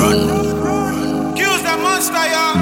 Accuse the monster, y'all.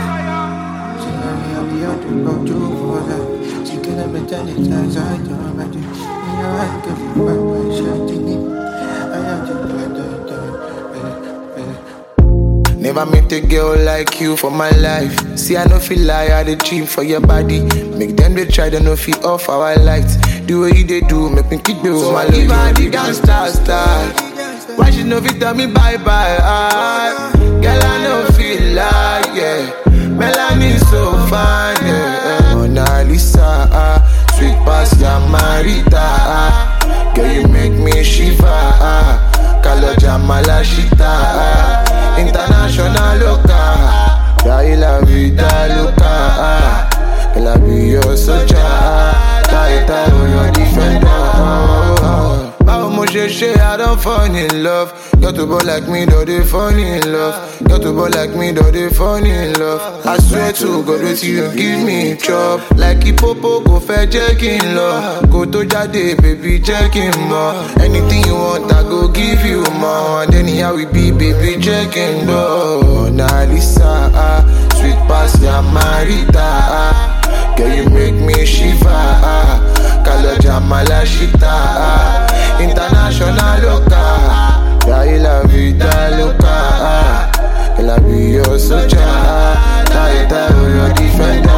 Never met a girl like you for my life. See, I no feel lie, I dey dream for your body. Make them they try, they no feel off our lights. Do what you they do, make me keep you. So my give her the gangsta style. Why she no fit tell me bye bye? Girl, I no feel like, yeah. Melanie so fine, yeah. Mona Lisa, sweet past Yamarita. Girl, you make me shiver. Kaloja Malashita. International loca, dai la vida loca. Can I be your soldier? Tighter your defender. How much shit I don't fall in love. Got to ball like me, though they fall in love. Got to ball like me, though they fall in love. I swear to God, wait till you give me chop. Like Ipopo, go fair checking love. Go to Jade, baby, checking more. Anything you want, I go give you more. And then here we be, baby, checking door. Mona Lisa, sweet past Yamarita. Girl, you make me shiver. Kaloja Malashita. International loca. Dai la vida loca. Can I be your soldier? Tighter your defender.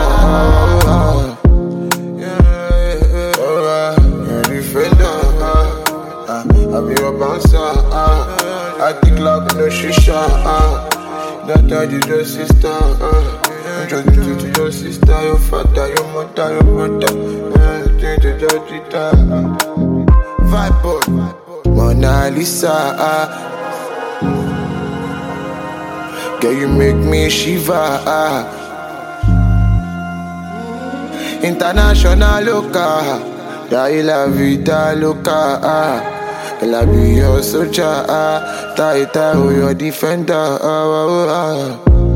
Your defender. I be your bouncer. I think like no shisha. That I did your sister. Introduce to your sister, your father, your mother, your brother. Vibe boy, Mona Lisa. Girl, you make me shiver. International loca, dai la vida loca. Can I be your soldier? Tighter your defender.